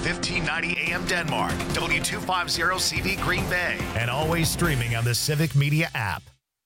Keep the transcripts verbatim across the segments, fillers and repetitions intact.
fifteen ninety A M Denmark, W two fifty C V Green Bay, and always streaming on the Civic Media app.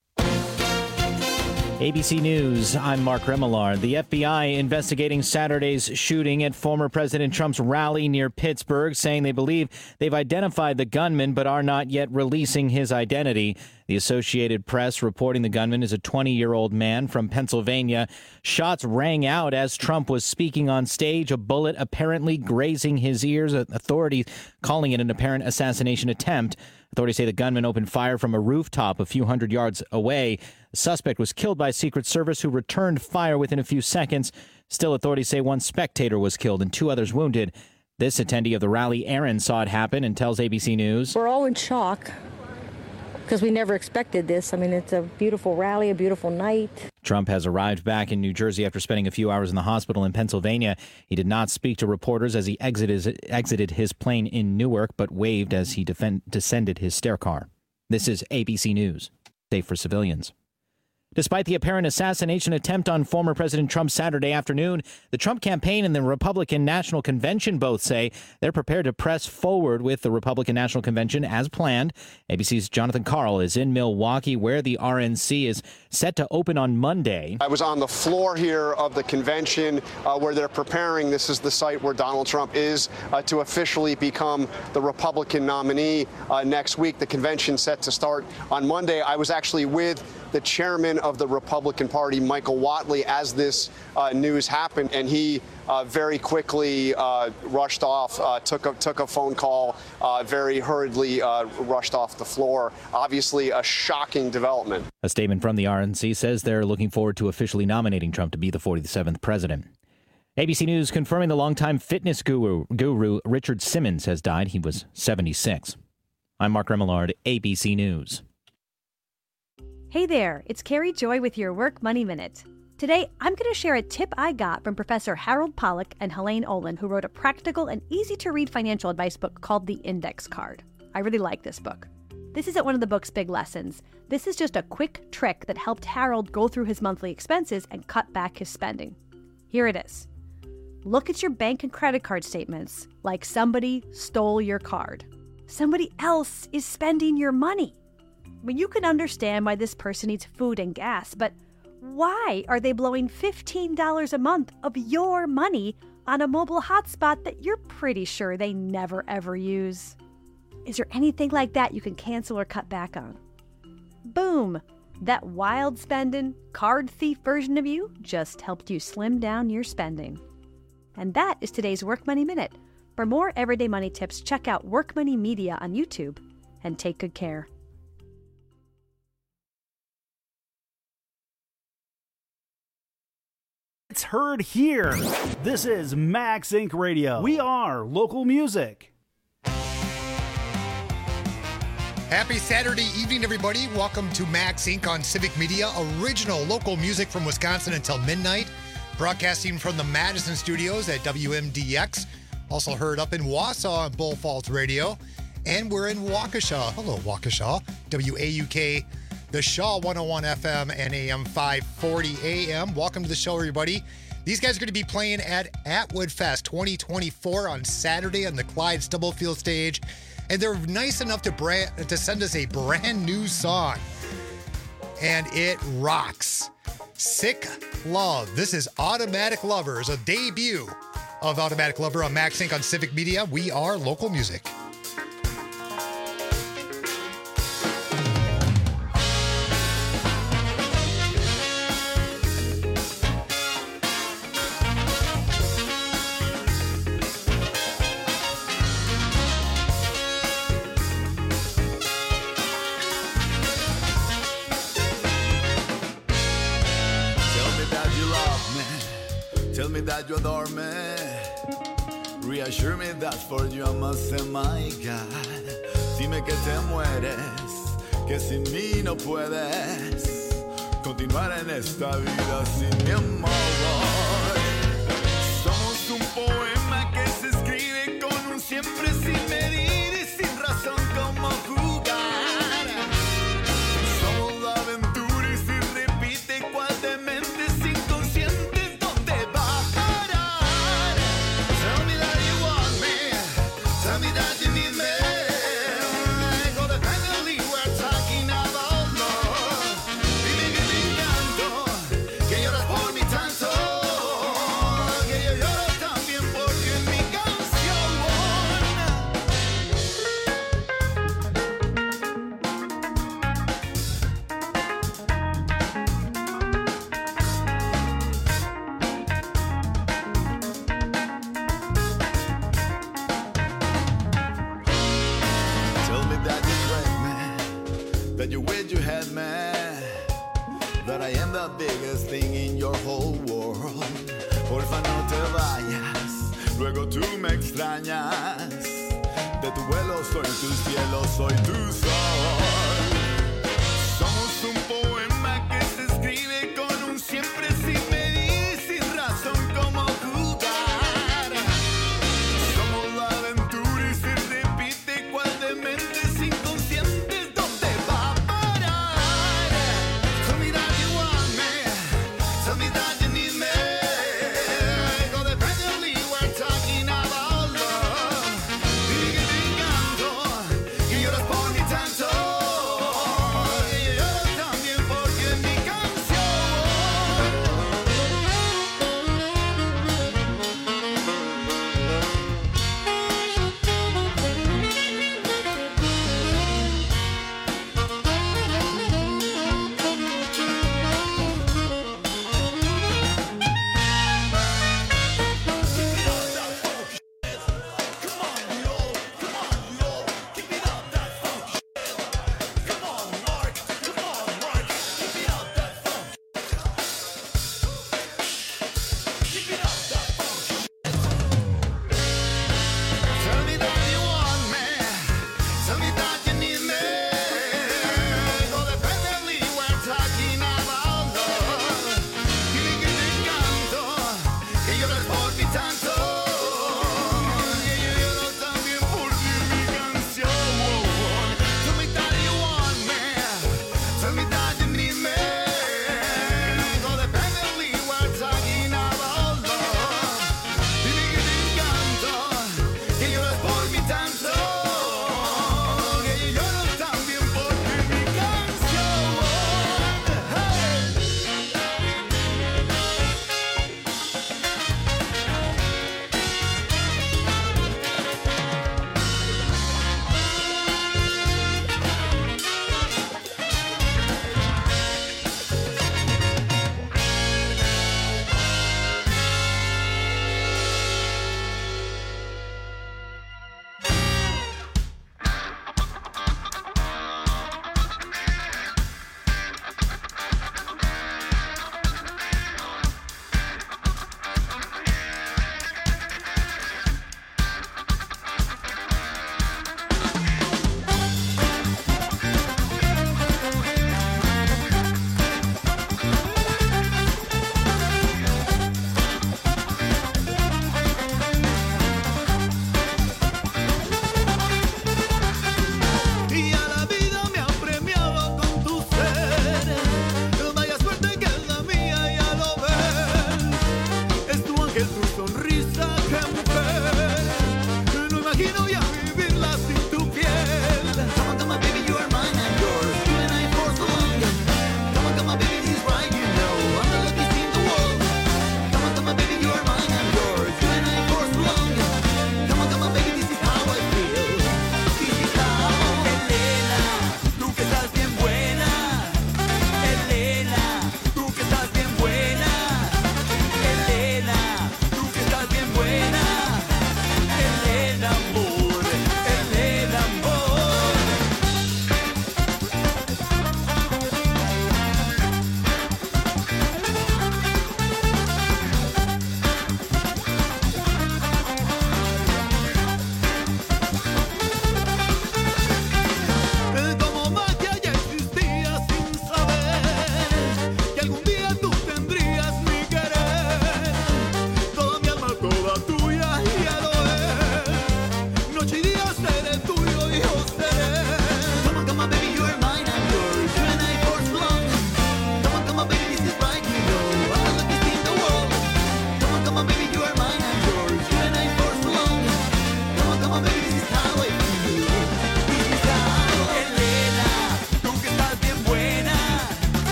A B C News, I'm Mark Remillard. The F B I investigating Saturday's shooting at former President Trump's rally near Pittsburgh, saying they believe they've identified the gunman but are not yet releasing his identity. The Associated Press reporting the gunman is a twenty-year-old man from Pennsylvania. Shots rang out as Trump was speaking on stage, a bullet apparently grazing his ears. Authorities calling it an apparent assassination attempt. Authorities say the gunman opened fire from a rooftop a few hundred yards away. The suspect was killed by Secret Service, who returned fire within a few seconds. Still, authorities say one spectator was killed and two others wounded. This attendee of the rally, Aaron, saw it happen and tells A B C News. We're all in shock because we never expected this. I mean, it's a beautiful rally, a beautiful night. Trump has arrived back in New Jersey after spending a few hours in the hospital in Pennsylvania. He did not speak to reporters as he exited, exited his plane in Newark, but waved as he defend, descended his stair car. This is A B C News, safe for civilians. Despite the apparent assassination attempt on former President Trump Saturday afternoon, the Trump campaign and the Republican National Convention both say they're prepared to press forward with the Republican National Convention as planned. A B C's Jonathan Karl is in Milwaukee, where the R N C is set to open on Monday. I was on the floor here of the convention uh, where they're preparing. This is the site where Donald Trump is uh, to officially become the Republican nominee uh, next week. The convention set to start on Monday. I was actually with the chairman of the Republican Party, Michael Whatley, as this uh, news happened, and he uh, very quickly uh, rushed off, uh, took a, took a phone call, uh, very hurriedly uh, rushed off the floor. Obviously, a shocking development. A statement from the R N C says they're looking forward to officially nominating Trump to be the forty-seventh president. A B C News confirming the longtime fitness guru, guru Richard Simmons has died. He was seventy-six. I'm Mark Remillard, A B C News. Hey there, it's Carrie Joy with your Work Money Minute. Today, I'm going to share a tip I got from Professor Harold Pollack and Helene Olin, who wrote a practical and easy-to-read financial advice book called The Index Card. I really like this book. This isn't one of the book's big lessons. This is just a quick trick that helped Harold go through his monthly expenses and cut back his spending. Here it is. Look at your bank and credit card statements like somebody stole your card. Somebody else is spending your money. I mean, you can understand why this person needs food and gas, but why are they blowing fifteen dollars a month of your money on a mobile hotspot that you're pretty sure they never ever use? Is there anything like that you can cancel or cut back on? Boom! That wild spending, card thief version of you just helped you slim down your spending. And that is today's Work Money Minute. For more everyday money tips, check out Work Money Media on YouTube and take good care. It's heard here. This is Max Incorporated. Radio. We are local music. Happy Saturday evening, everybody. Welcome to Max Incorporated on Civic Media. Original local music from Wisconsin until midnight. Broadcasting from the Madison studios at W M D X. Also heard up in Wausau on Bull Falls Radio. And we're in Waukesha. Hello, Waukesha. W A U K. The Shaw one oh one F M and A M five forty A M. Welcome to the show, everybody. These guys are going to be playing at Atwood Fest twenty twenty-four on Saturday on the Clyde Stubblefield stage. And they're nice enough to, brand, to send us a brand new song. And it rocks. Sick Love. This is Automatic Lovers, a debut of Automatic Lover on Max Incorporated on Civic Media. We are local music. Tell me that you adore me. Reassure me that for you I must say, my God. Dime que te mueres, que sin mí no puedes continuar en esta vida sin mi amor. Somos un poema que se escribe con un siempre sin medir y sin razón como jugar. Somos la aventura y si repite cual de mentes inconscientes, ¿dónde va a parar? Tell me that you want me. Tell me that you need me. Go definitely we're talking about love. Dime que te encanto, que lloras por mi tanto, que yo lloro también porque en mi canción. Tell me that you crave me, that you wish you had me, that I am the biggest thing in your whole world. Porfa, no te vayas, luego tú me extrañas. De tu vuelo soy tu cielo, soy tu sol. Somos un poema que se escribe con un siempre sin medir, sin razón como jugar. Somos la aventura y se repite cual dementes inconscientes. ¿Dónde va a parar? Tell me that you want me. Tell me that you need me. Go definitely we're talking about love. Dime que te encanto, que lloras por mi tanto.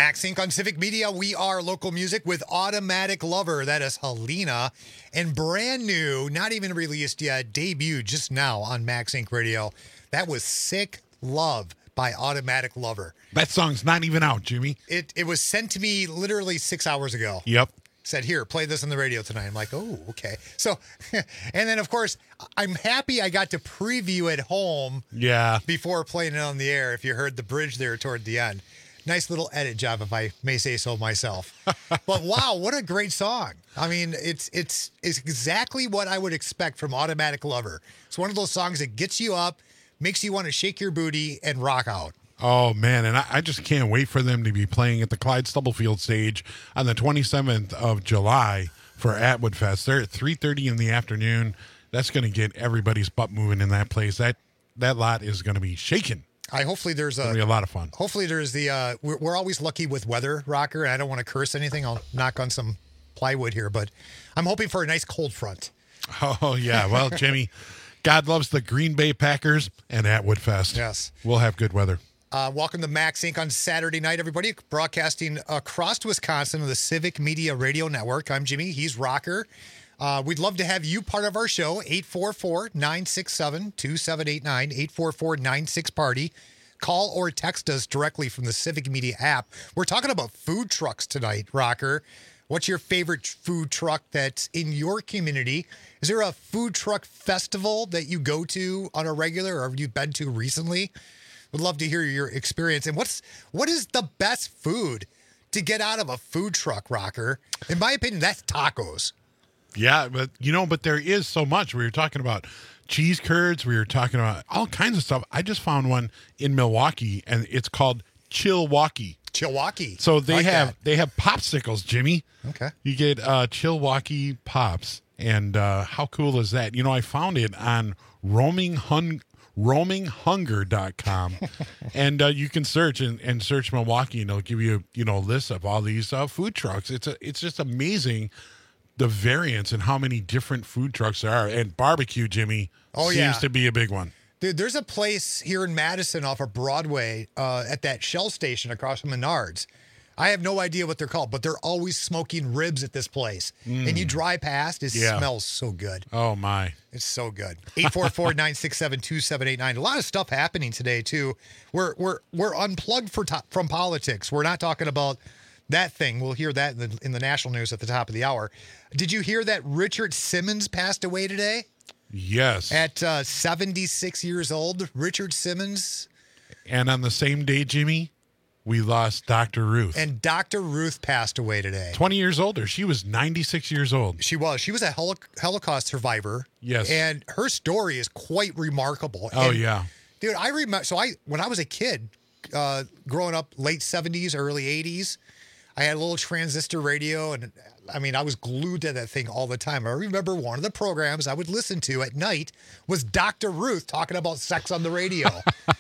Max Inc on Civic Media. We are local music with Automatic Lover. That is Helena. And brand new, not even released yet, debuted just now on Max Inc Radio. That was Sick Love by Automatic Lover. That song's not even out, Jimmy. It it was sent to me literally six hours ago. Yep. Said, here, play this on the radio tonight. I'm like, oh, okay. So, and then, of course, I'm happy I got to preview at home Yeah. before playing it on the air, if you heard the bridge there toward the end. Nice little edit job, if I may say so myself. But wow, what a great song. I mean, it's it's it's exactly what I would expect from Automatic Lover. It's one of those songs that gets you up, makes you want to shake your booty and rock out. Oh, man, and I, I just can't wait for them to be playing at the Clyde Stubblefield stage on the twenty-seventh of July for Atwood Fest. They're at three thirty in the afternoon. That's going to get everybody's butt moving in that place. That that lot is going to be shaking. I hopefully there's a, It'll be a lot of fun. Hopefully there's the uh, we're, we're always lucky with weather, Rocker. And I don't want to curse anything. I'll knock on some plywood here, but I'm hoping for a nice cold front. Oh yeah, well, Jimmy, God loves the Green Bay Packers and Atwood Fest. Yes, we'll have good weather. Uh, welcome to Max Inc on Saturday night, everybody. Broadcasting across Wisconsin on the Civic Media Radio Network. I'm Jimmy. He's Rocker. Uh, we'd love to have you part of our show. eight four four, nine six seven, two seven eight nine, eight four four, nine six party. Call or text us directly from the Civic Media app. We're talking about food trucks tonight, Rocker. What's your favorite food truck that's in your community? Is there a food truck festival that you go to on a regular, or have you been to recently? Would love to hear your experience. And what's what is the best food to get out of a food truck, Rocker? In my opinion, that's tacos. Yeah, but you know, but there is so much. We were talking about cheese curds. We were talking about all kinds of stuff. I just found one in Milwaukee, and it's called Chilwaukee. Chilwaukee. So they Like have that. they have popsicles, Jimmy. Okay. You get uh, Chilwaukee Pops, and uh, how cool is that? You know, I found it on roaming hun. roaming hunger dot com and uh, you can search and, and search Milwaukee, and it'll give you you know a list of all these uh, food trucks. It's a, it's just amazing the variance and how many different food trucks there are. And barbecue, Jimmy, Oh, seems yeah. to be a big one. Dude, there's a place here in Madison off of Broadway uh, at that Shell station across from Menards. I have no idea what they're called, but they're always smoking ribs at this place. Mm. And you drive past, it Yeah. smells so good. Oh my. It's so good. eight four four, nine six seven, two seven eight nine. A lot of stuff happening today too. We're we're we're unplugged for to- from politics. We're not talking about that thing. We'll hear that in the, in the national news at the top of the hour. Did you hear that Richard Simmons passed away today? Yes. At uh, seventy-six years old, Richard Simmons. And on the same day, Jimmy, we lost Doctor Ruth. And Doctor Ruth passed away today. twenty years older. She was ninety-six years old. She was. She was a holo- Holocaust survivor. Yes. And her story is quite remarkable. Oh, And, yeah. dude, I remember. So I, when I was a kid, uh, growing up, late seventies, early eighties, I had a little transistor radio, and I mean, I was glued to that thing all the time. I remember one of the programs I would listen to at night was Doctor Ruth talking about sex on the radio.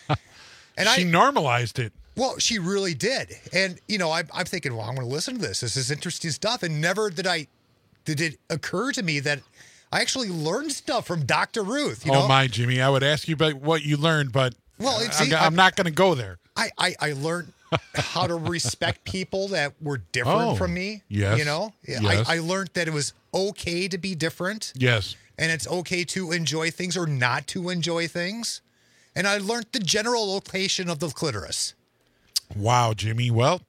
And she I normalized it. Well, she really did. And, you know, I'm, I'm thinking, well, I'm going to listen to this. This is interesting stuff. And never did I, did it occur to me that I actually learned stuff from Doctor Ruth. You oh, know? my, Jimmy. I would ask you about what you learned, but Well, it's- I'm, see, I'm I'm- not going to go there. I, I, I learned how to respect people that were different Oh, from me. yes, You know, yes. I, I learned that it was okay to be different. Yes. And it's okay to enjoy things or not to enjoy things. And I learned the general location of the clitoris. Wow, Jimmy. Well,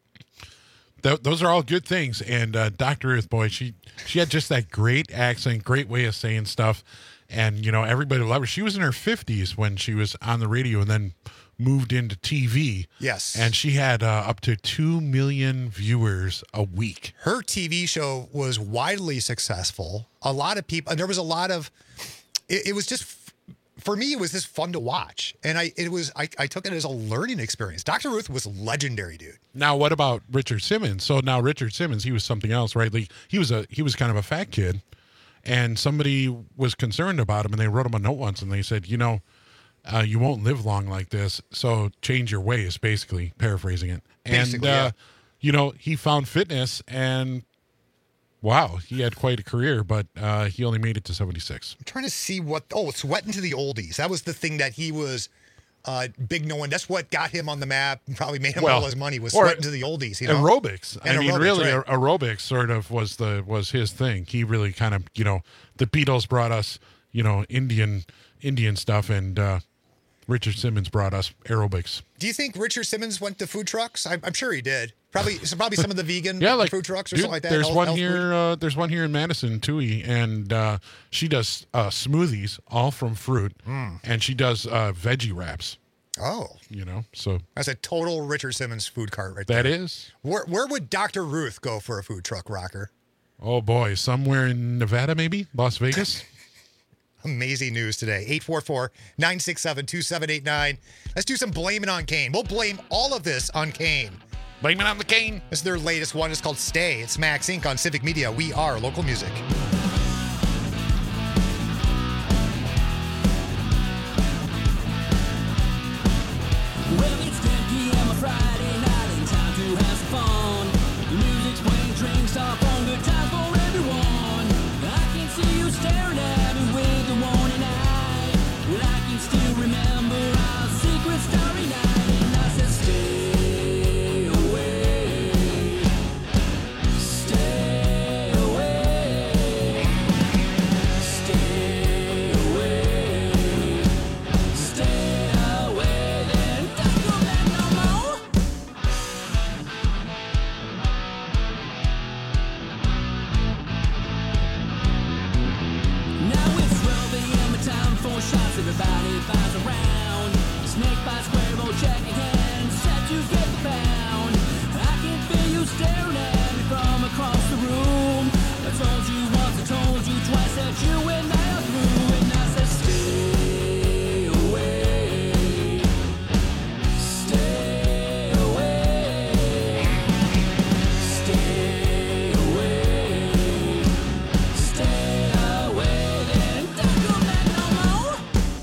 th- those are all good things. And uh, Doctor Ruth, boy, she she had just that great accent, great way of saying stuff. And, you know, everybody loved her. She was in her fifties when she was on the radio and then moved into T V. Yes. And she had uh, up to two million viewers a week. Her T V show was widely successful. A lot of people, and there was a lot of, it, it was just, for me, it was just fun to watch. And I, it was, I, I took it as a learning experience. Doctor Ruth was legendary, dude. Now, what about Richard Simmons? So now Richard Simmons, he was something else, right? Like, he was a he was kind of a fat kid, and somebody was concerned about him, and they wrote him a note once, and they said, you know, uh, you won't live long like this, so change your ways, basically, paraphrasing it. Basically, and, uh, yeah. you know, he found fitness, and wow, he had quite a career, but uh, he only made it to seventy-six. I'm trying to see what, oh, Sweating to the Oldies. That was the thing that he was Uh, big no one. That's what got him on the map and probably made him Well, all his money was or sweating to the oldies. You know? Aerobics. And I mean, aerobics, really, right. a- aerobics sort of was the was his thing. He really kind of, you know, the Beatles brought us, you know, Indian Indian stuff, and uh, Richard Simmons brought us aerobics. Do you think Richard Simmons went to food trucks? I, I'm sure he did. Probably, so probably some of the vegan Yeah, like food trucks or dude, something like that. There's health- one health food. here. Uh, there's one here in Madison, Tui, and uh, she does uh, smoothies, all from fruit, Mm. and she does uh, veggie wraps. Oh, You know, so that's a total Richard Simmons food cart right there. that is. Where where would Doctor Ruth go for a food truck, Rocker? Oh boy, somewhere in Nevada, maybe Las Vegas. Amazing news today. eight four four, nine six seven, two seven eight nine. Let's do some blaming on Kane. We'll blame all of this on Kane. Blame it on the Kane. This is their latest one. It's called Stay. It's Max Incorporated on Civic Media. We are local music. Well, it's ten p.m. on Friday night and time to have some fun. The music's playing, drinks are on, good times for everyone. I can see you staring at me with the warning eye. Well, I can still remember our secret starry night, and I said, stay away, stay away, stay away, stay away, then don't go back no more. Now it's twelve a.m. and time for shots. Everybody buys around. Snake by square, bowl check again. Set to get the pound. I can feel you staring at me from across the room. I told you once, I told you twice that you and I are through. And I said, stay away, stay away, stay away. Stay away, then don't go back no more.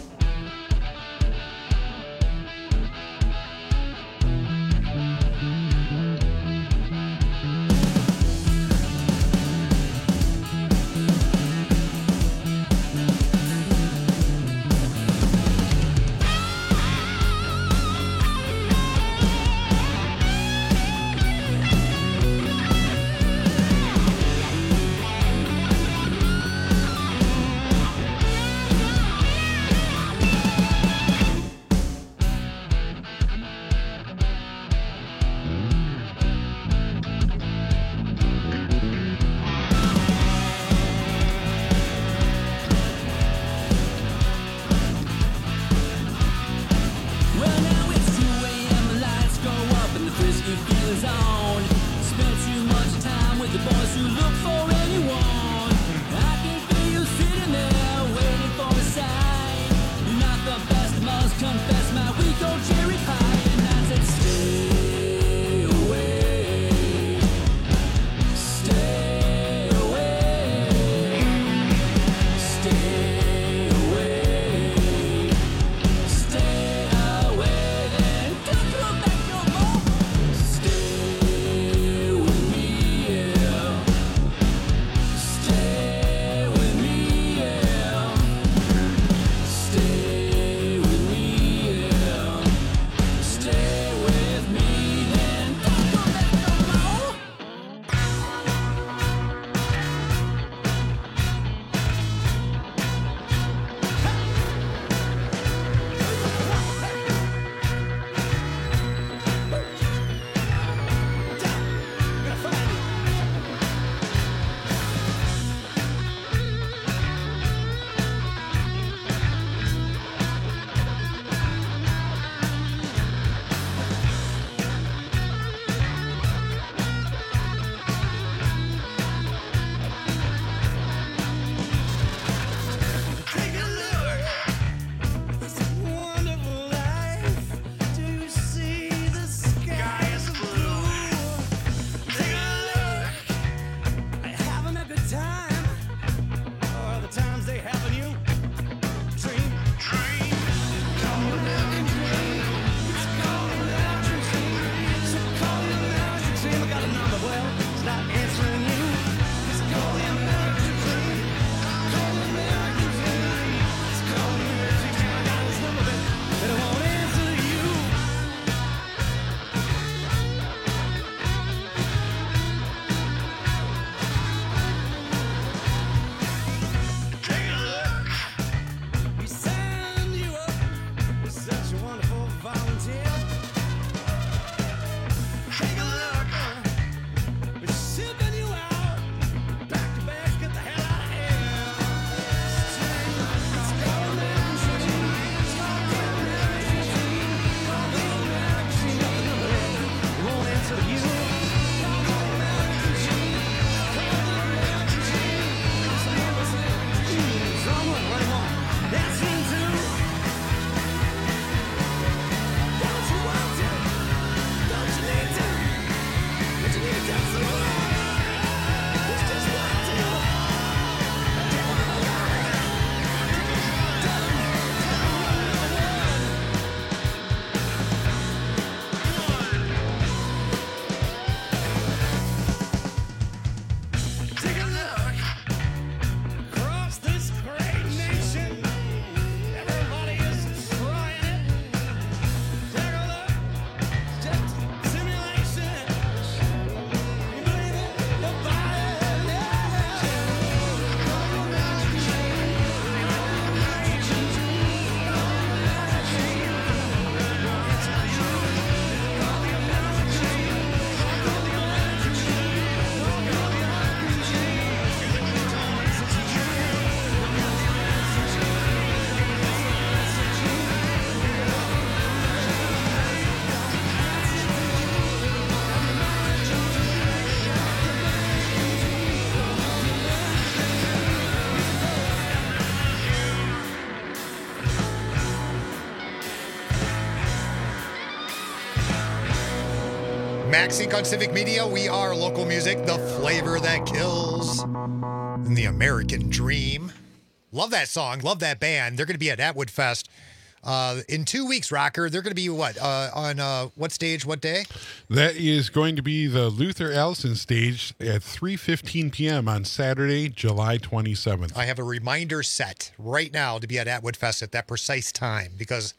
Well, now it's two a.m. The lights go up and the frisky feeling's on. Spent too much time with the boys who look for anyone. I can feel you sitting there waiting for a sign. You're not the best, must confess my weak old cherry pie. And I said, stay away, stay away, stay away. Stay away, then don't come back no more. Stay with me, yeah. Stay with me, yeah. Stay with me, MaxInc on Civic Media. We are local music, the flavor that kills. And the American dream. Love that song. Love that band. They're going to be at Atwood Fest uh, in two weeks, Rocker. They're going to be what? Uh, on uh, what stage, what day? That is going to be the Luther Allison stage at three fifteen p.m. on Saturday, July twenty-seventh. I have a reminder set right now to be at Atwood Fest at that precise time because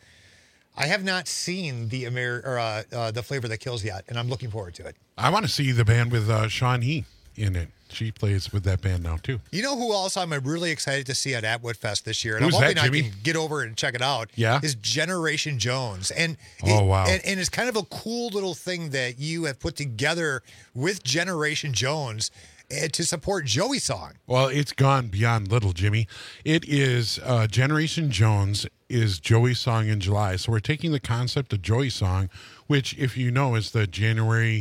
I have not seen the Amer- or, uh, uh, the Flavor That Kills yet, and I'm looking forward to it. I want to see the band with uh, Sean He in it. She plays with that band now, too. You know who else I'm really excited to see at Atwood Fest this year? And Who's I'm hoping that, Jimmy? I can get over and check it out. Yeah? Is Generation Jones. And Oh, it- wow. And, and it's kind of a cool little thing that you have put together with Generation Jones uh, to support Joey Song. Well, it's gone beyond little, Jimmy. It is uh, Generation Jones is Joey's Song in July. So we're taking the concept of Joey's Song, which, if you know, is the January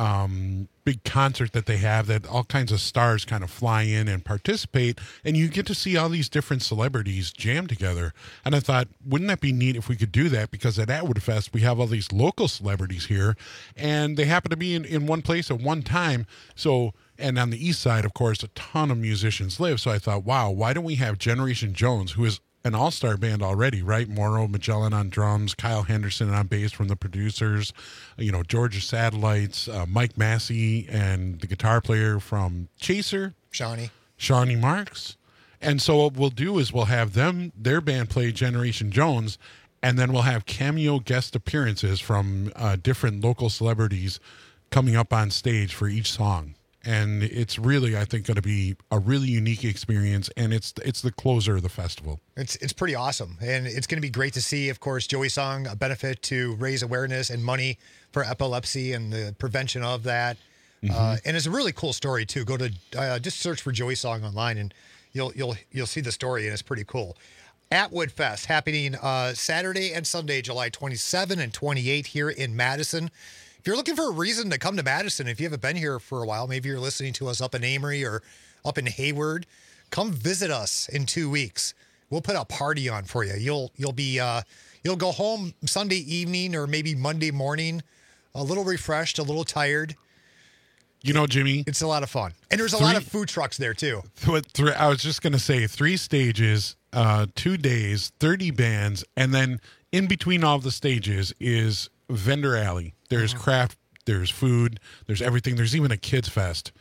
um, big concert that they have that all kinds of stars kind of fly in and participate. And you get to see all these different celebrities jam together. And I thought, wouldn't that be neat if we could do that? Because at Atwood Fest, we have all these local celebrities here, and they happen to be in, in one place at one time. So... And on the east side, of course, a ton of musicians live. So I thought, wow, why don't we have Generation Jones, who is an all-star band already, right? Mauro Magellan on drums, Kyle Henderson on bass from the producers, you know, Georgia Satellites, uh, Mike Massey, and the guitar player from Chaser, Shawnee. Shawnee Marks. And so what we'll do is we'll have them, their band play Generation Jones, and then we'll have cameo guest appearances from uh, different local celebrities coming up on stage for each song. And it's really, I think, going to be a really unique experience, and it's it's the closer of the festival. It's it's pretty awesome, and it's going to be great to see, of course, Joey Song, a benefit to raise awareness and money for epilepsy and the prevention of that. Mm-hmm. Uh, and it's a really cool story too. Go to uh, just search for Joey Song online, and you'll you'll you'll see the story, and it's pretty cool. Atwood Fest happening uh, Saturday and Sunday, July twenty-seventh and twenty-eighth here in Madison. If you're looking for a reason to come to Madison, if you haven't been here for a while, maybe you're listening to us up in Amory or up in Hayward, come visit us in two weeks. We'll put a party on for you. You'll you'll be uh, you'll go home Sunday evening or maybe Monday morning, a little refreshed, a little tired. You know, Jimmy, it's a lot of fun, and there's a three, lot of food trucks there too. Th- th- I was just going to say three stages, uh, two days, thirty bands, and then in between all the stages is vendor alley. There's Mm-hmm. craft, there's food, there's everything. There's even a kids fest.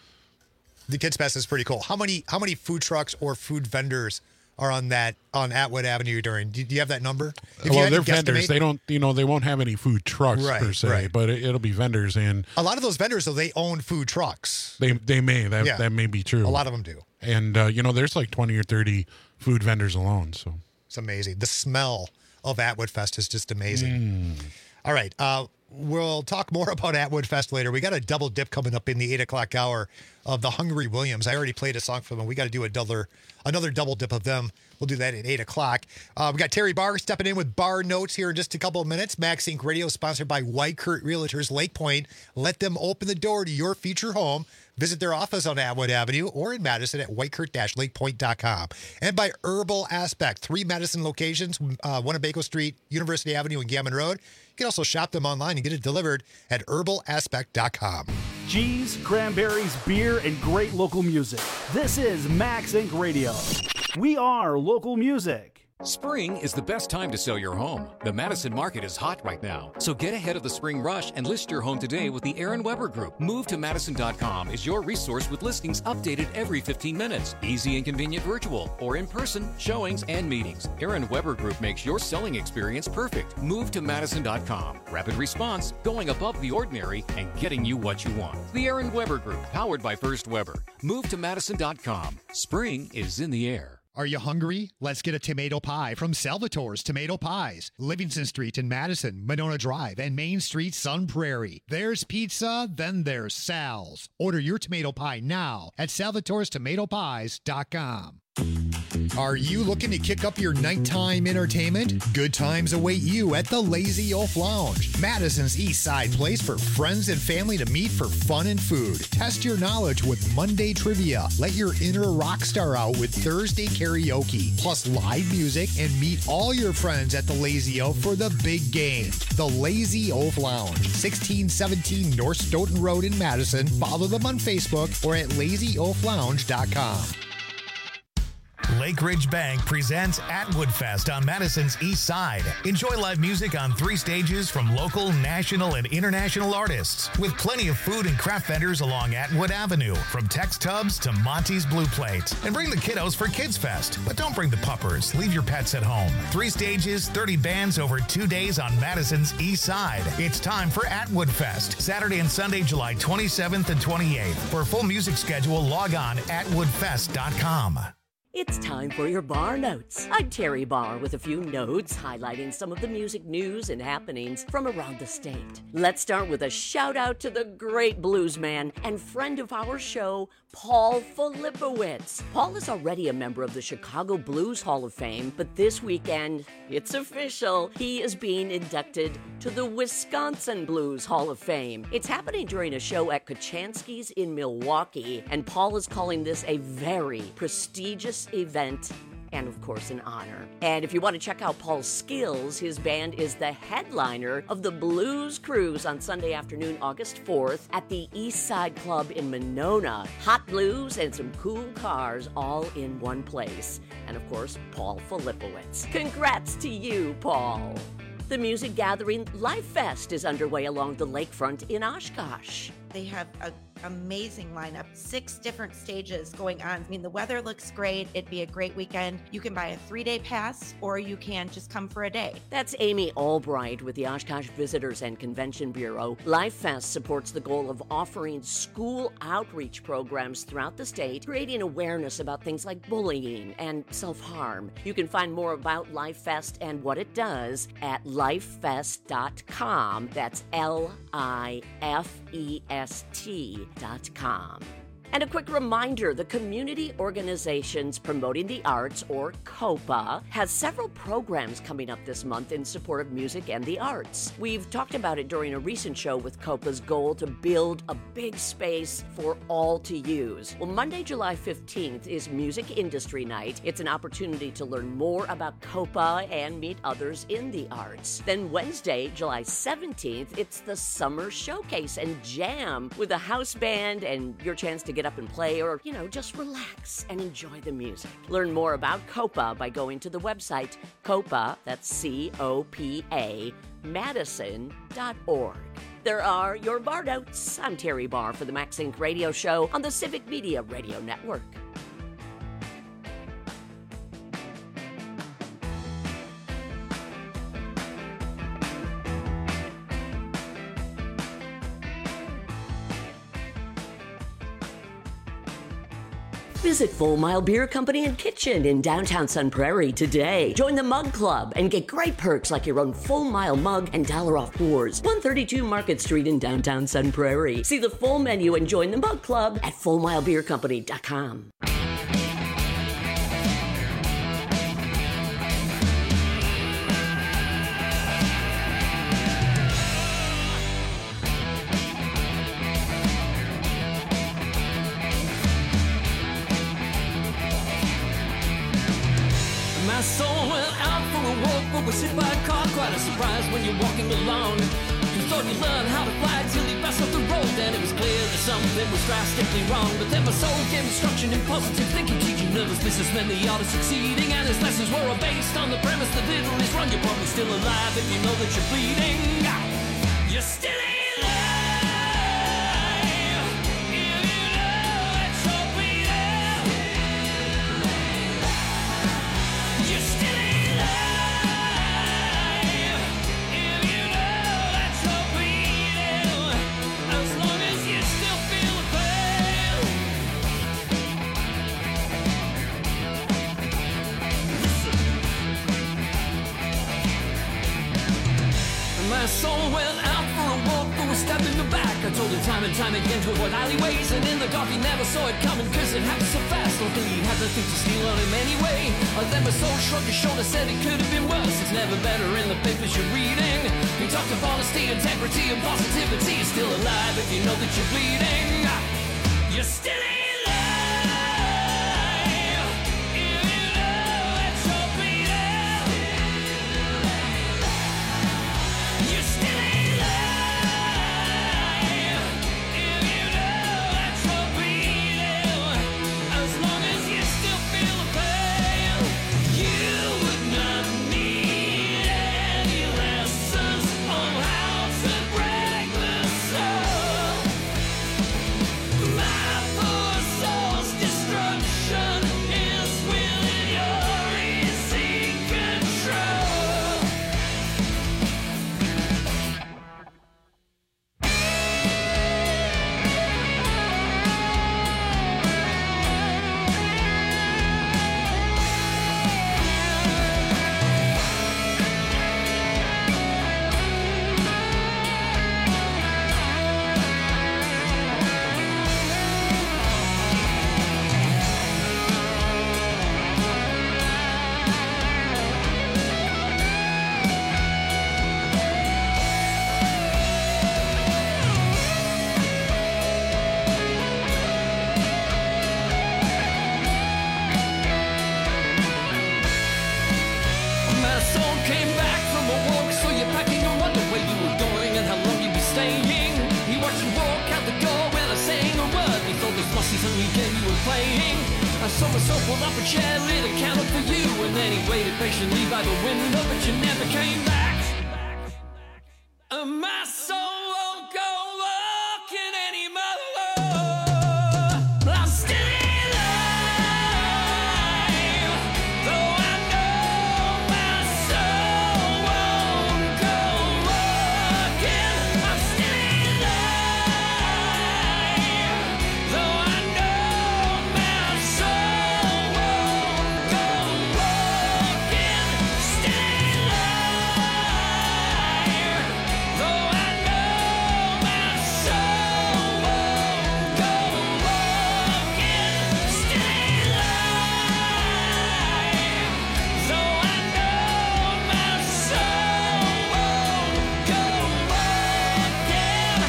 The kids fest is pretty cool. How many how many food trucks or food vendors are on that on Atwood Avenue during? Do, do you have that number? If you Well, had they're to vendors. guesstimate- They don't, you know, they won't have any food trucks Right, per se, right. but it, it'll be vendors, and A lot of those vendors, though, they own food trucks. they they may that Yeah. that may be true. A lot of them do. And uh, you know, there's like twenty or thirty food vendors alone. So It's amazing. The smell of Atwood Fest is just amazing. Mm. All right. Uh, we'll talk more about Atwood Fest later. We got a double dip coming up in the eight o'clock hour of the Hungry Williams. I already played a song for them. We got to do a double, another double dip of them. We'll do that at eight o'clock. Uh, we got Terry Barr stepping in with Bar Notes here in just a couple of minutes. Max Inc Radio sponsored by White Kurt Realtors Lake Point. Let them open the door to your future home. Visit their office on Atwood Avenue or in Madison at white kurt dash lake point dot com. And by Herbal Aspect, three Madison locations, uh, one on Baco Street, University Avenue, and Gammon Road. You can also shop them online and get it delivered at herbal aspect dot com. Cheese, cranberries, beer, and great local music. This is Max Inc Radio. We are local music. Spring is the best time to sell your home. The Madison market is hot right now, so get ahead of the spring rush and list your home today with the Aaron Weber Group. Move to Madison dot com is your resource with listings updated every fifteen minutes. Easy and convenient virtual or in-person showings and meetings. Aaron Weber Group makes your selling experience perfect. Move to Madison dot com. Rapid response, going above the ordinary, and getting you what you want. The Aaron Weber Group, powered by First Weber. Move to Madison dot com. Spring is in the air. Are you hungry? Let's get a tomato pie from Salvatore's Tomato Pies. Livingston Street in Madison, Monona Drive, and Main Street, Sun Prairie. There's pizza, then there's Sal's. Order your tomato pie now at salvatores tomato pies dot com. Are you looking to kick up your nighttime entertainment? Good times await you at the Lazy Oaf Lounge, Madison's East Side place for friends and family to meet for fun and food. Test your knowledge with Monday trivia. Let your inner rock star out with Thursday karaoke, plus live music, and meet all your friends at the Lazy Oaf for the big game. The Lazy Oaf Lounge, sixteen seventeen North Stoughton Road in Madison. Follow them on Facebook or at lazy oaf lounge dot com. Lake Ridge Bank presents Atwood Fest on Madison's East Side. Enjoy live music on three stages from local, national, and international artists, with plenty of food and craft vendors along Atwood Avenue, from Tex Tubs to Monty's Blue Plate. And bring the kiddos for Kids Fest, but don't bring the puppers. Leave your pets at home. Three stages, thirty bands over two days on Madison's East Side. It's time for Atwood Fest, Saturday and Sunday, July twenty-seventh and twenty-eighth. For a full music schedule, log on atwood fest dot com. It's time for your Bar Notes. I'm Terry Barr with a few notes highlighting some of the music news and happenings from around the state. Let's start with a shout out to the great blues man and friend of our show, Paul Filipowicz. Paul is already a member of the Chicago Blues Hall of Fame, but this weekend, it's official, he is being inducted to the Wisconsin Blues Hall of Fame. It's happening during a show at Kochanski's in Milwaukee, and Paul is calling this a very prestigious event and, of course, an honor. And if you want to check out Paul's skills, his band is the headliner of the Blues Cruise on Sunday afternoon, August fourth, at the East Side Club in Monona. Hot blues and some cool cars all in one place. And, of course, Paul Filipowicz. Congrats to you, Paul. The music gathering Life Fest is underway along the lakefront in Oshkosh. They have an amazing lineup, six different stages going on. I mean, the weather looks great. It'd be a great weekend. You can buy a three-day pass, or you can just come for a day. That's Amy Albright with the Oshkosh Visitors and Convention Bureau. Life Fest supports the goal of offering school outreach programs throughout the state, creating awareness about things like bullying and self-harm. You can find more about Life Fest and what it does at life fest dot com. That's L I F E S T dot com. And a quick reminder, the Community Organizations Promoting the Arts, or COPA, has several programs coming up this month in support of music and the arts. We've talked about it during a recent show with COPA's goal to build a big space for all to use. Well, Monday, July fifteenth is Music Industry Night. It's an opportunity to learn more about COPA and meet others in the arts. Then Wednesday, July seventeenth, it's the Summer Showcase and Jam with a house band and your chance to get up and play, or, you know, just relax and enjoy the music. Learn more about COPA by going to the website COPA, that's C O P A, Madison dot org. There are your Bar Notes. I'm Terry Barr for the Max Inc Radio Show on the Civic Media Radio Network. Visit Full Mile Beer Company and Kitchen in downtown Sun Prairie today. Join the Mug Club and get great perks like your own Full Mile mug and dollar off pours. one thirty-two Market Street in downtown Sun Prairie. See the full menu and join the Mug Club at full mile beer company dot com. My soul went out for a walk, but was hit by a car. Quite a surprise when you're walking along. You thought you learned how to fly till you passed off the road. Then it was clear that something was drastically wrong. But then my soul gave instruction in positive thinking, teaching nervous businessmen the art of succeeding. And his lessons were all based on the premise that little is wrong. You're probably still alive if you know that you're bleeding. You're still alive. My My soul went out for a walk, but was stabbed in the back. I told her time and time again to avoid alleyways, and in the dark he never saw it coming, cause it happened so fast. Don't think he had nothing to steal on him anyway. But then my soul shrugged his shoulder, said it could have been worse. It's never better in the papers you're reading. He talked of honesty, integrity, and positivity. You're still alive if you know that you're bleeding. You're still alive. I saw myself pulled up a chair, lit a candle for you, and then he waited patiently by the window, but you never came back. And my soul won't go walking anymore. But I'm still alive, though I know my soul won't go walking. I'm still alive, though I know my soul won't go walking. Still alive, though I know my soul won't go walking. Still alive, though I know my soul won't go walking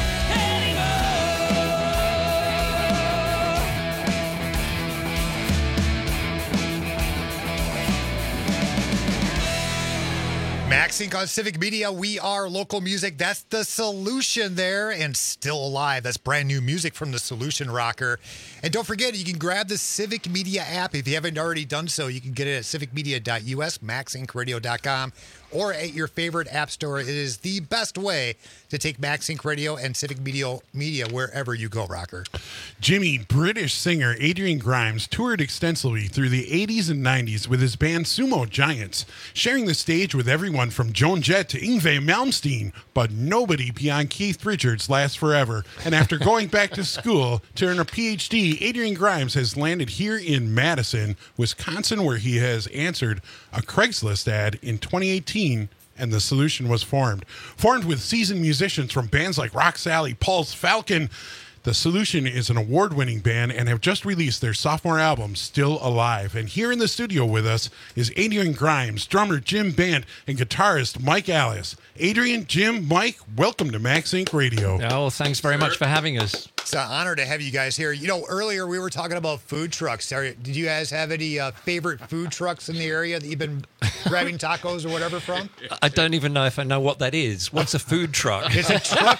Max Inc on Civic Media. We are local music. That's The Solution there, and Still Alive. That's brand new music from The Solution Rocker. And don't forget, you can grab the Civic Media app. If you haven't already done so, you can get it at civic media dot u s, max inc radio dot com, or at your favorite app store. It is the best way to take Max Inc Radio and Civic Media Media wherever you go, Rocker. Jimmy, British singer Adrian Grimes toured extensively through the eighties and nineties with his band Sumo Giants, sharing the stage with everyone from Joan Jett to Yngwie Malmsteen, but nobody beyond Keith Richards lasts forever. And after going back to school to earn a P H D, Adrian Grimes has landed here in Madison, Wisconsin, where he has answered a Craigslist ad in twenty eighteen, and The Solution was formed. Formed with seasoned musicians from bands like Rock Sally, Pulse, Falcon, The Solution is an award-winning band and have just released their sophomore album, Still Alive. And here in the studio with us is Adrian Grimes, drummer Jim Band, and guitarist Mike Alice. Adrian, Jim, Mike, welcome to Max Inc Radio. Oh, thanks very much for having us. It's an honor to have you guys here. You know, earlier we were talking about food trucks. Are, did you guys have any uh, favorite food trucks in the area that you've been grabbing tacos or whatever from? I don't even know if I know what that is. What's a food truck? It's a truck.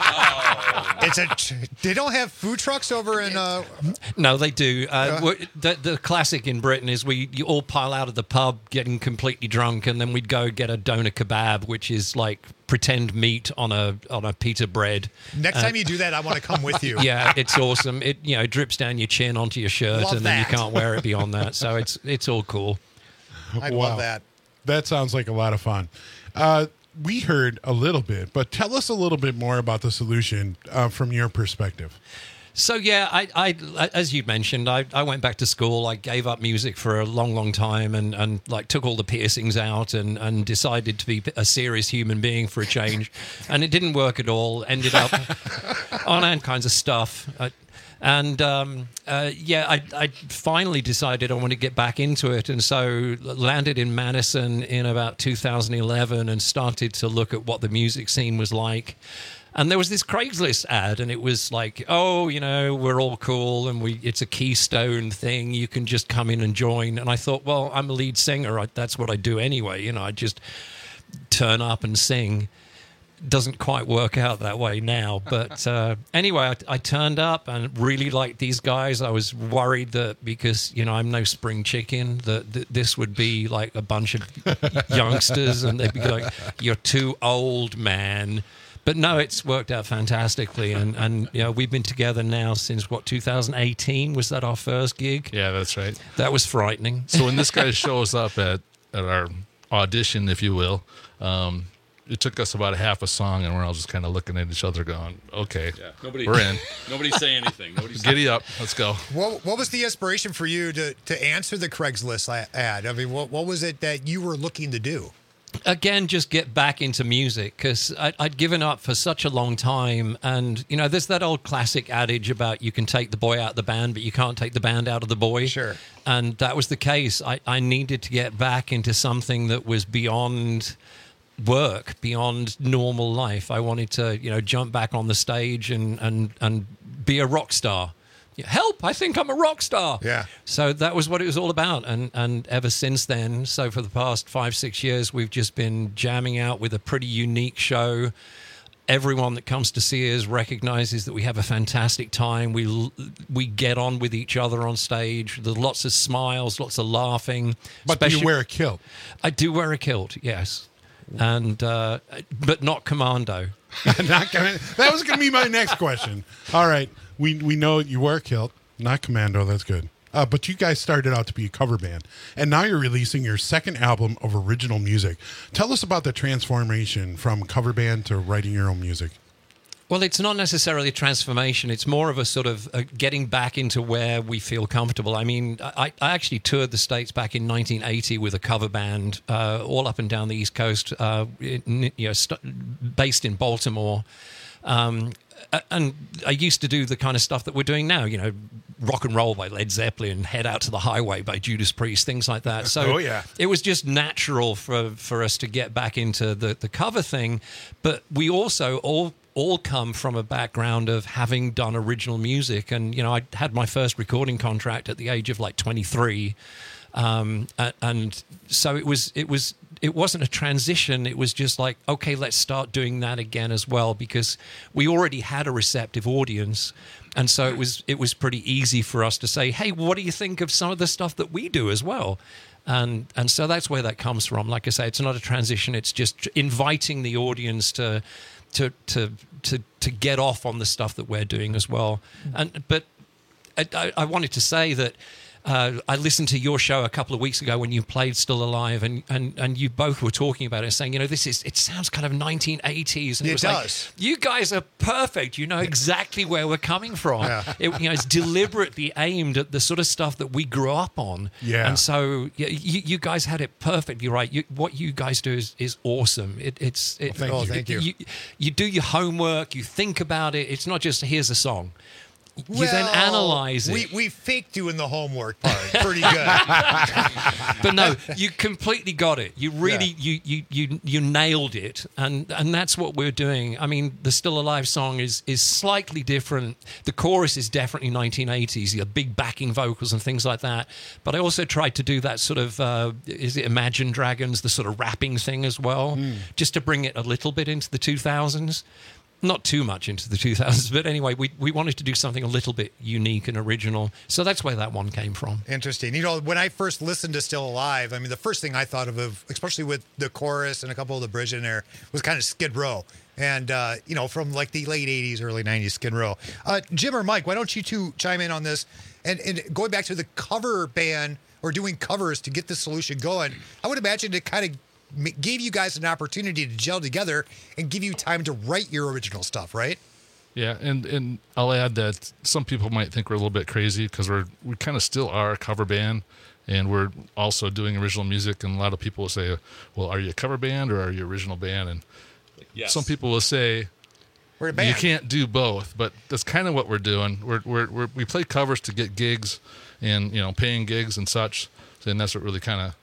It's a. They don't have food trucks over in. Uh, no, they do. Uh, Uh. we're- the, the classic in Britain is we you all pile out of the pub, getting completely drunk, and then we'd go get a doner kebab, which is like pretend meat on a on a pita bread. next Uh, time you do that, I want to come with you. Yeah, it's awesome. It you know drips down your chin onto your shirt, Love and then that. you can't wear it beyond that. So it's it's all cool. I love that. That sounds like a lot of fun. Uh, we heard a little bit, but tell us a little bit more about The Solution uh, from your perspective. So yeah, I, I as you mentioned, I, I went back to school. I gave up music for a long, long time, and, and like took all the piercings out, and, and decided to be a serious human being for a change. And it didn't work at all. Ended up on all kinds of stuff. I, And um, uh, yeah, I, I finally decided I wanted to get back into it, and so landed in Madison in about two thousand eleven and started to look at what the music scene was like. And there was this Craigslist ad, and it was like, oh, you know, we're all cool, and we it's a Keystone thing. You can just come in and join. And I thought, well, I'm a lead singer. I, that's what I do anyway. You know, I just turn up and sing. Doesn't quite work out that way now. But uh, anyway, I, I turned up and really liked these guys. I was worried that because, you know, I'm no spring chicken, that, that this would be like a bunch of youngsters, and they'd be like, you're too old, man. But no, it's worked out fantastically, and, and you know, we've been together now since, what, two thousand eighteen? Was that our first gig? Yeah, that's right. That was frightening. So when this guy shows up at, at our audition, if you will, um, it took us about a half a song, and we're all just kind of looking at each other going, okay, yeah, nobody, we're in. Nobody say anything. Nobody say Giddy up. Let's go. What, what was the inspiration for you to, to answer the Craigslist ad? I mean, what, what was it that you were looking to do? Again, just get back into music, because I'd given up for such a long time. And, you know, there's that old classic adage about you can take the boy out of the band, but you can't take the band out of the boy. Sure. And that was the case. I, I needed to get back into something that was beyond work, beyond normal life. I wanted to, you know, jump back on the stage and, and, and be a rock star. Help, I think I'm a rock star. Yeah. So that was what it was all about. And, and ever since then, so for the past five, six years, we've just been jamming out with a pretty unique show. Everyone that comes to see us recognizes that we have a fantastic time. We we get on with each other on stage. There's lots of smiles, lots of laughing. But do you wear a kilt? I do wear a kilt, yes. And uh, but not commando. Not commando. That was going to be my next question. All right. We we know you wear a kilt, not commando. That's good. Uh, but you guys started out to be a cover band, and now you're releasing your second album of original music. Tell us about the transformation from cover band to writing your own music. Well, it's not necessarily a transformation. It's more of a sort of uh, getting back into where we feel comfortable. I mean, I, I actually toured the States back in nineteen eighty with a cover band uh, all up and down the East Coast, uh, in, you know, st- based in Baltimore. Um, and I used to do the kind of stuff that we're doing now, you know, rock and roll by Led Zeppelin, Head Out to the Highway by Judas Priest, things like that. So oh, yeah. It was just natural for, for us to get back into the, the cover thing. But we also all all come from a background of having done original music. And, you know, I had my first recording contract at the age of like twenty-three. Um, and so it was, it was, it wasn't a transition. It was just like, okay, let's start doing that again as well, because we already had a receptive audience. And so it was, it was pretty easy for us to say, hey, what do you think of some of the stuff that we do as well? And, and so that's where that comes from. Like I say, it's not a transition. It's just inviting the audience to, to, to, to, to get off on the stuff that we're doing as well. And, but I, I wanted to say that, Uh, I listened to your show a couple of weeks ago when you played Still Alive, and, and, and you both were talking about it, saying, you know, this is, it sounds kind of nineteen eighties. And it, It was does. like, you guys are perfect. You know exactly where we're coming from. Yeah. It, you know, it's deliberately aimed at the sort of stuff that we grew up on. Yeah. And so yeah, you, you guys had it perfectly right. You, what you guys do is, is awesome. It, it's it, Well, thank you. Thank you. you. You do your homework. You think about it. It's not just, here's a song. You Well, then analyze it. We, we fake doing the homework part pretty good. But no, you completely got it. You really, Yeah. you, you, you, you nailed it, and and that's what we're doing. I mean, the Still Alive song is is slightly different. The chorus is definitely nineteen eighties, the big backing vocals and things like that. But I also tried to do that sort of, uh, is it Imagine Dragons, the sort of rapping thing as well, Hmm. just to bring it a little bit into the two thousands. Not too much into the two thousands, but anyway, we, we wanted to do something a little bit unique and original. So that's where that one came from. Interesting. You know, when I first listened to Still Alive, I mean, the first thing I thought of, of especially with the chorus and a couple of the bridge in there, was kind of Skid Row. And, uh, you know, from like the late eighties, early nineties, Skid Row. Uh, Jim or Mike, why don't you two chime in on this? And, and going back to the cover band or doing covers to get the solution going, I would imagine it kind of gave you guys an opportunity to gel together and give you time to write your original stuff, right? Yeah, and, and I'll add that some people might think we're a little bit crazy because we're we kind of still are a cover band, and we're also doing original music. And a lot of people will say, "Well, are you a cover band or are you original band?" And Yes. some people will say, We're a band. You can't do both, but that's kind of what we're doing. We're, we're, we're we play covers to get gigs, and you know, paying gigs and such. And that's what really kind of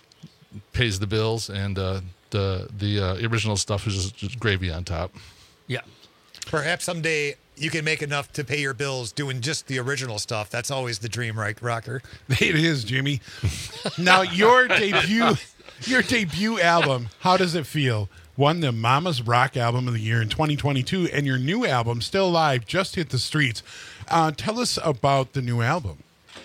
pays the bills. And uh, the the uh, original stuff is just, just gravy on top. Yeah. Perhaps someday you can make enough to pay your bills doing just the original stuff. That's always the dream, right, Rocker? It is, Jimmy. Now, your debut, your debut album, how does it feel? Won the Mama's Rock Album of the Year in twenty twenty-two, and your new album, Still Alive, just hit the streets. Uh, tell us about the new album.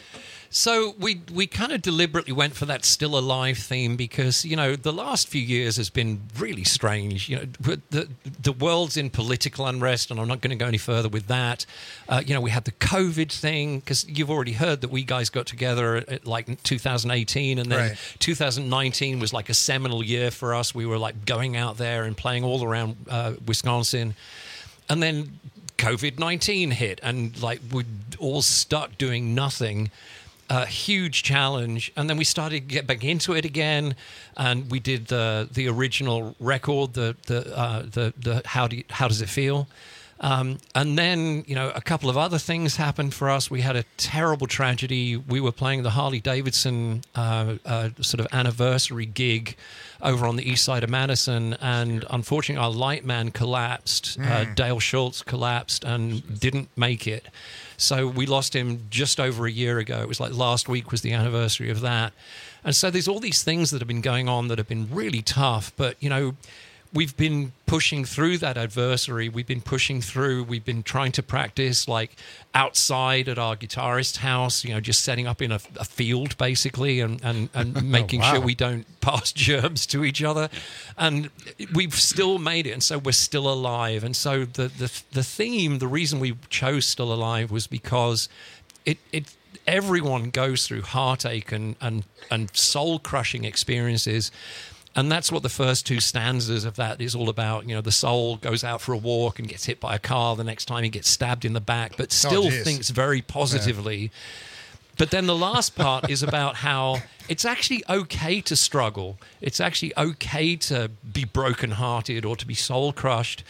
So we we kind of deliberately went for that Still Alive theme because, you know, the last few years has been really strange. You know, the the world's in political unrest, and I'm not going to go any further with that. Uh, you know, we had the COVID thing because you've already heard that we guys got together at, like in two thousand eighteen, and then Right. two thousand nineteen was like a seminal year for us. We were like going out there and playing all around uh, Wisconsin, and then COVID nineteen hit, and like we're all stuck doing nothing. A huge challenge, and then we started to get back into it again, and we did the the original record, the the uh, the the how do you, how does it feel, um, and then you know a couple of other things happened for us. We had a terrible tragedy. We were playing the Harley Davidson uh, uh, sort of anniversary gig over on the east side of Madison, and unfortunately our light man collapsed. Uh, Mm. Dale Schultz collapsed and didn't make it. So we lost him just over a year ago. It was like last week was the anniversary of that. And so there's all these things that have been going on that have been really tough. But, you know, we've been pushing through that adversary. We've been pushing through. We've been trying to practice like outside at our guitarist's house, you know, just setting up in a, a field basically and, and, and making wow. sure we don't pass germs to each other. And we've still made it. And so we're still alive. And so the, the, the theme, the reason we chose Still Alive was because it, it, everyone goes through heartache and, and, and soul-crushing experiences. And that's what the first two stanzas of that is all about. You know, the soul goes out for a walk and gets hit by a car. The next time he gets stabbed in the back, but still geez. thinks very positively. But then the last part is about how it's actually okay to struggle. It's actually okay to be brokenhearted or to be soul-crushed,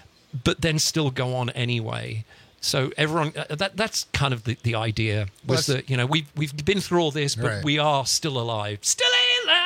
but then still go on anyway. So everyone, uh, that that's kind of the, the idea was Well, that, you know, we've, we've been through all this, but Right. we are still alive. Still alive!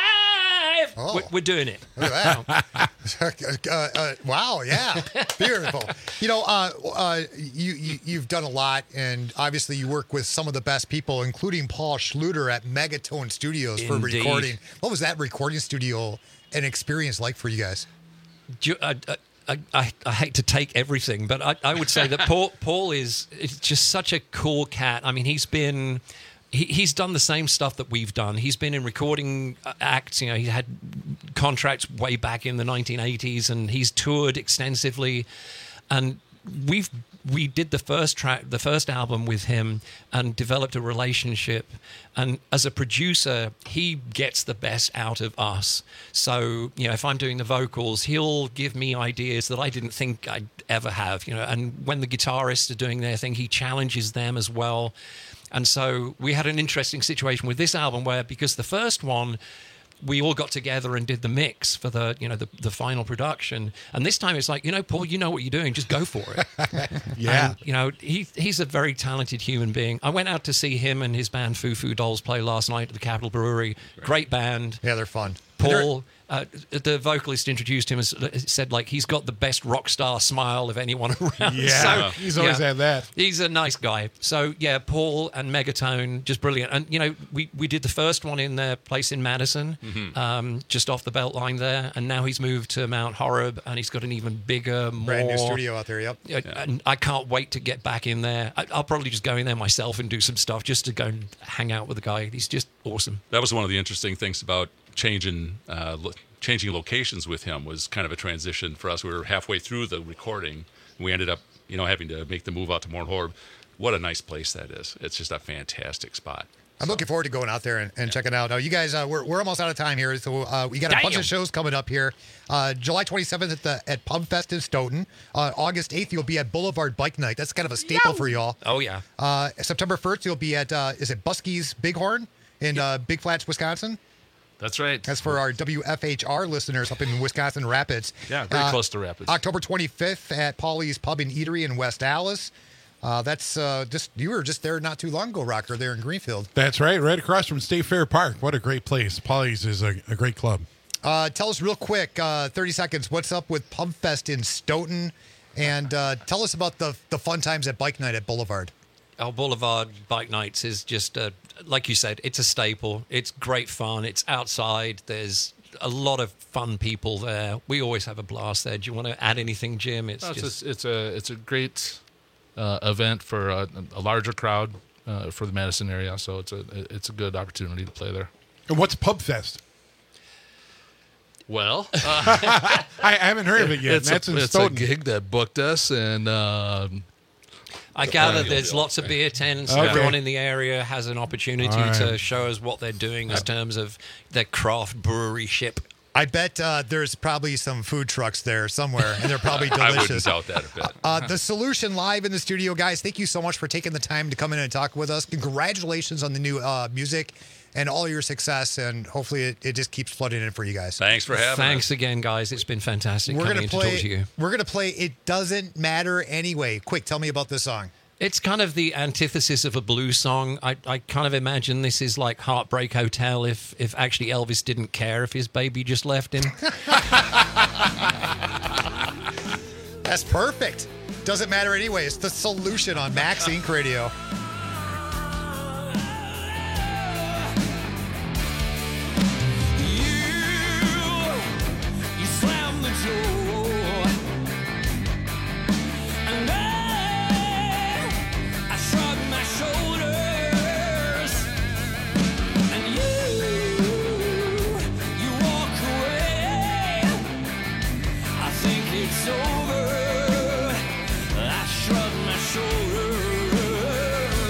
Oh. We're, we're doing it. Look at that. uh, uh, wow, yeah. Beautiful. You know, uh, uh, you, you, you've done a lot, and obviously you work with some of the best people, including Paul Schluter at Megatone Studios for Indeed. recording. What was that recording studio and experience like for you guys? Ju- I, I, I, I hate to take everything, but I, I would say that Paul Paul is, is just such a cool cat. I mean, he's been he, he's done the same stuff that we've done. He's been in recording acts. You know, he had contracts way back in the nineteen eighties, and he's toured extensively. And we've we did the first track, the first album with him, and developed a relationship. And as a producer, he gets the best out of us. So, you know, if I'm doing the vocals, he'll give me ideas that I didn't think I'd ever have, you know. And when the guitarists are doing their thing, he challenges them as well. And so we had an interesting situation with this album where, because the first one, we all got together and did the mix for the, you know, the, the final production. And this time it's like, you know, Paul, you know what you're doing. Just go for it. Yeah. And, you know, he he's a very talented human being. I went out to see him and his band Foo Foo Dolls play last night at the Capitol Brewery. Great band. Yeah, they're fun. Paul, uh, the vocalist introduced him as said, like, he's got the best rock star smile of anyone around. Yeah, he's always had that. He's a nice guy. So, yeah, Paul and Megatone, just brilliant. And, you know, we, we did the first one in their place in Madison, Mhm. um, just off the Beltline there. And now he's moved to Mount Horeb, and he's got an even bigger, more... Brand new studio out there, yep. Yeah, and I can't wait to get back in there. I, I'll probably just go in there myself and do some stuff just to go and hang out with the guy. He's just awesome. That was one of the interesting things about changing uh, lo- changing locations with him, was kind of a transition for us. We were halfway through the recording, and we ended up, you know, having to make the move out to Mount Horeb. What a nice place that is. It's just a fantastic spot. I'm looking forward to going out there and, and checking it out. Now, you guys, uh, we're, we're almost out of time here, so uh, we got a Damn. bunch of shows coming up here. Uh, July twenty-seventh at the at Pubfest in Stoughton. Uh, August eighth, you'll be at Boulevard Bike Night. That's kind of a staple for y'all. Oh, yeah. Uh, September first, you'll be at, uh, is it Buskey's Bighorn in uh, Big Flats, Wisconsin? That's right. That's for our W F H R listeners up in Wisconsin Rapids. Yeah, very Uh, close to Rapids. October twenty-fifth at Paulie's Pub and Eatery in West Allis. Uh, that's uh, just you were just there not too long ago, Rocker, there in Greenfield. That's right, right across from State Fair Park. What a great place. Polly's is a, a great club. Uh, tell us real quick, uh, thirty seconds, what's up with Pubfest in Stoughton? And uh, tell us about the the fun times at Bike Night at Boulevard. Our Boulevard Bike Nights is just, a, like you said, it's a staple. It's great fun. It's outside. There's a lot of fun people there. We always have a blast there. Do you want to add anything, Jim? It's No, it's, just... a, it's a it's a great uh, event for a, a larger crowd uh, for the Madison area, so it's a it's a good opportunity to play there. And what's Pubfest? Well, uh, I, I haven't heard of it yet. It's, That's a, in it's a Stoughton. gig that booked us, and um, I gather uh, there's lots of beer tents. Okay. Everyone in the area has an opportunity All right. to show us what they're doing in terms of their craft brewery ship. I bet uh, there's probably some food trucks there somewhere, and they're probably I delicious. wouldn't doubt that a bit. Uh, the Solution live in the studio, guys. Thank you so much for taking the time to come in and talk with us. Congratulations on the new uh, music and all your success, and hopefully it, it just keeps flooding in for you guys. Thanks for having Thanks us. again, guys. It's been fantastic We're coming gonna in play. to talk to you. We're gonna play. It doesn't matter anyway. Quick, tell me about this song. It's kind of the antithesis of a blues song. I, I kind of imagine this is like Heartbreak Hotel if, if actually Elvis didn't care if his baby just left him. That's perfect. Doesn't matter anyway. It's the Solution on Max Inc Radio. You slam the door, and I, I shrug my shoulders, and you, you walk away. I think it's over. I shrug my shoulders.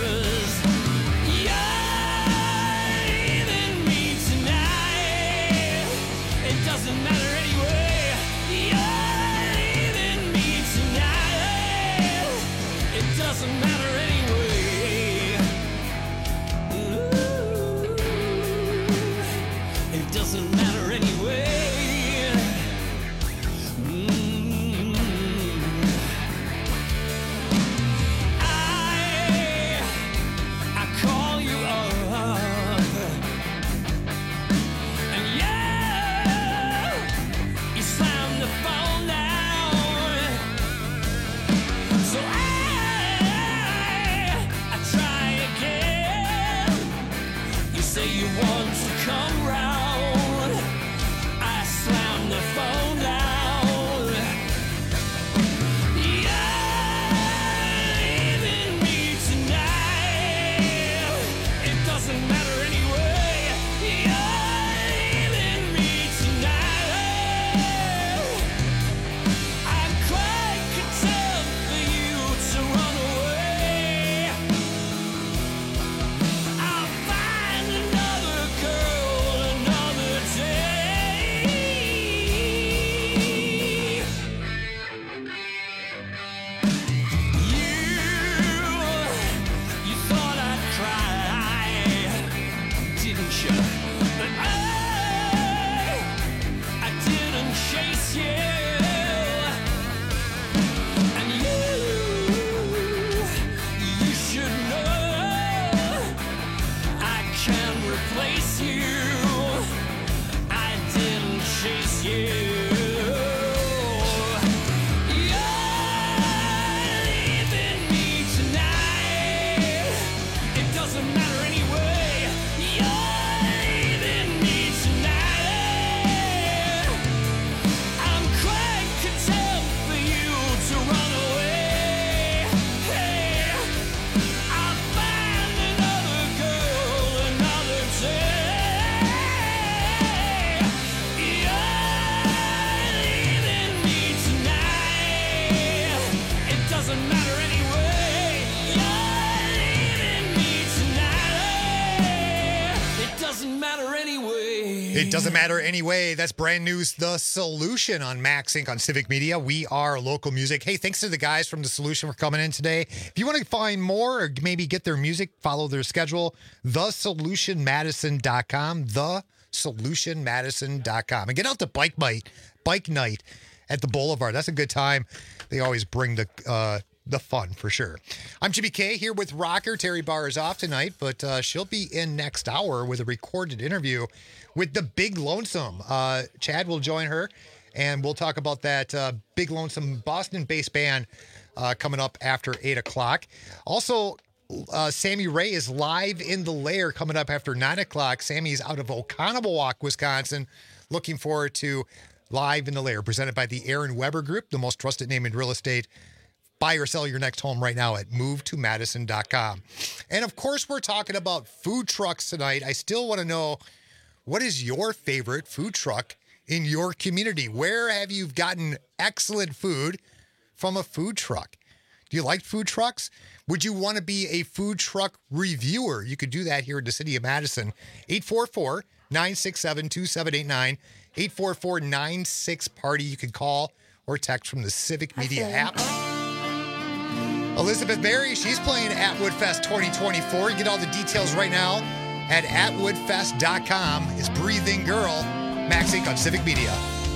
It doesn't matter anyway. That's brand new. The Solution on Max Inc on Civic Media. We are local music. Hey, thanks to the guys from The Solution for coming in today. If you want to find more or maybe get their music, follow their schedule, the solution madison dot com, the solution madison dot com. And get out to Bike Night, Bike Night at the Boulevard. That's a good time. They always bring the uh, the fun for sure. I'm Jimmy K here with Rocker. Terry Barr is off tonight, but uh, she'll be in next hour with a recorded interview with the Big Lonesome. Uh, Chad will join her, and we'll talk about that uh, Big Lonesome Boston-based band uh, coming up after eight o'clock. Also, uh, Sammy Ray is live in the Lair coming up after nine o'clock. Sammy's out of Oconomowoc, Wisconsin. Looking forward to Live in the Lair, presented by the Aaron Weber Group, the most trusted name in real estate. Buy or sell your next home right now at move to madison dot com. And of course, we're talking about food trucks tonight. I still want to know, what is your favorite food truck in your community? Where have you gotten excellent food from a food truck? Do you like food trucks? Would you want to be a food truck reviewer? You could do that here in the city of Madison. eight four four, nine six seven, two seven eight nine. eight four four, nine six, party. You can call or text from the Civic Media app. Elizabeth Berry, she's playing at Woodfest twenty twenty-four. You get all the details right now at at woodfest dot com. It's Breathing Girl, Max Inc on Civic Media.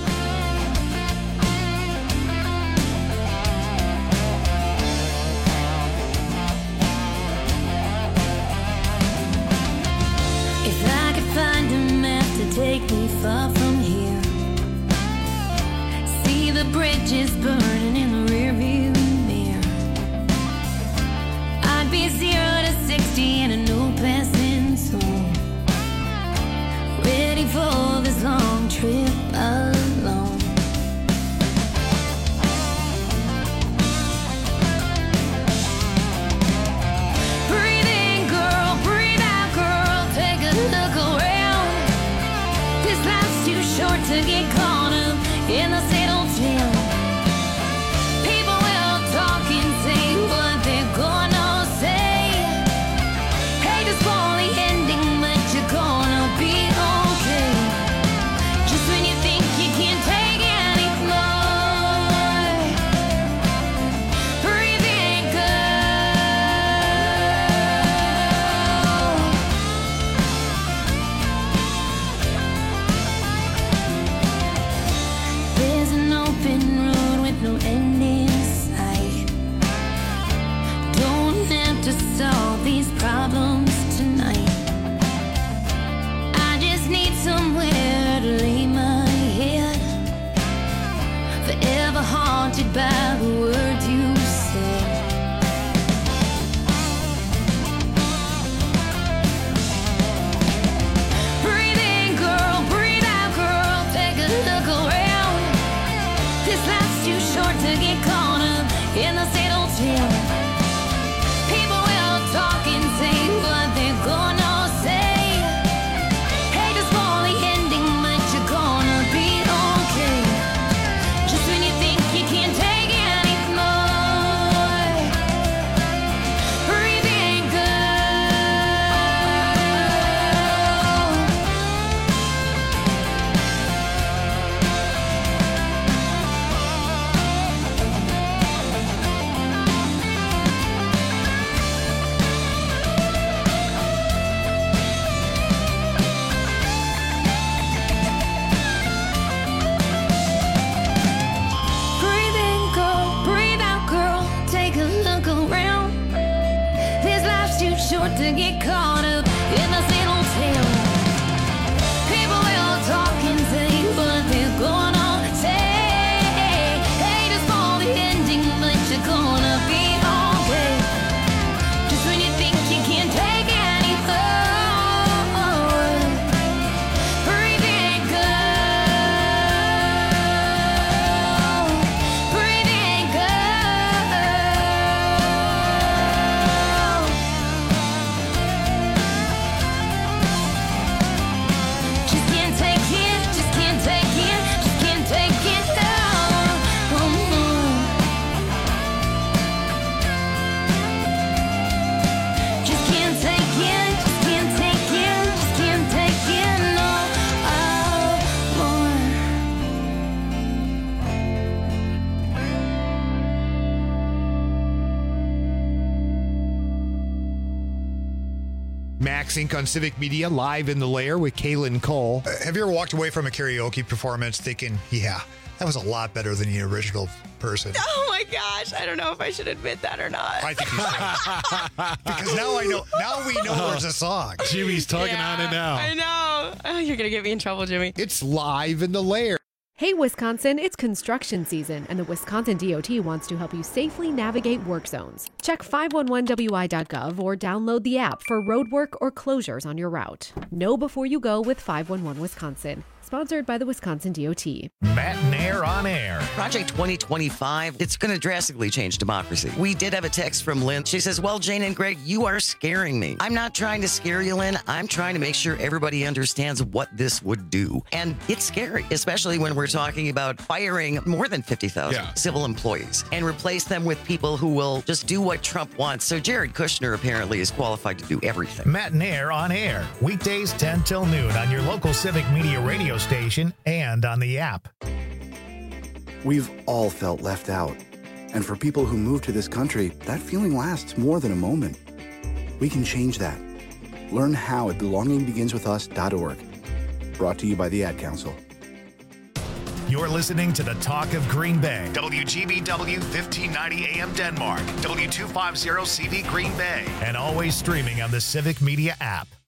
If I could find a map to take me far from here, see the bridges burning in the rearview mirror, I'd be zero to sixty in a no passing zone, ready for this long trip alone. Breathe in, girl, breathe out, girl, take a look around. This life's too short to get caught up in the same old town. People will talk and say what they're gonna say. Hate to spoil the ending, but you're gonna be okay. Just when you think you can't take any more, breathe in, there's an open road with no end in sight. Don't have to solve these problems tonight. I just need somewhere to lay my head, forever haunted by the words you said. Breathe in, girl, breathe out, girl, take a look around. This life's too short to get caught up in the same old town. People will talk and say what they're gonna say. Hate to spoil the ending, but you're gonna be okay. Just when you think you can't take any more, breathe in, breathe in, girl, breathe out, girl, take a look around. This life's too short to get caught up in the same old town. People will talk and say what they're gonna say. Hate to spoil the ending, but you're gonna be okay. Just when you think you can't take any more, breathe in, girl, breathe in, girl. Just can't take it, just can't take it, just can't take it no more. Max Incorporated on Civic Media, live in the lair with Kaylin Cole. Uh, have you ever walked away from a karaoke performance thinking, yeah, that was a lot better than the original person? Oh my gosh, I don't know if I should admit that or not. I think you should. Because now I know, now we know there's a song. Jimmy's talking Yeah, on it now. I know. Oh, you're going to get me in trouble, Jimmy. It's live in the lair. Hey, Wisconsin, it's construction season, and the Wisconsin D O T wants to help you safely navigate work zones. Check five one one W I dot gov or download the app for road work or closures on your route. Know before you go with five one one Wisconsin. Sponsored by the Wisconsin D O T. Matt Nair on air. Project twenty twenty-five, it's going to drastically change democracy. We did have a text from Lynn. She says, well, Jane and Greg, you are scaring me. I'm not trying to scare you, Lynn. I'm trying to make sure everybody understands what this would do. And it's scary, especially when we're talking about firing more than fifty thousand Yeah. civil employees and replace them with people who will just do what Trump wants. So Jared Kushner apparently is qualified to do everything. Matt Nair on air. Weekdays ten till noon on your local Civic Media radio station and on the app. We've all felt left out. And for people who move to this country, that feeling lasts more than a moment. We can change that. Learn how at belonging begins with us dot org. Brought to you by the Ad Council. You're listening to the Talk of Green Bay. W G B W fifteen ninety A M Denmark. W two fifty C V Green Bay. And always streaming on the Civic Media app.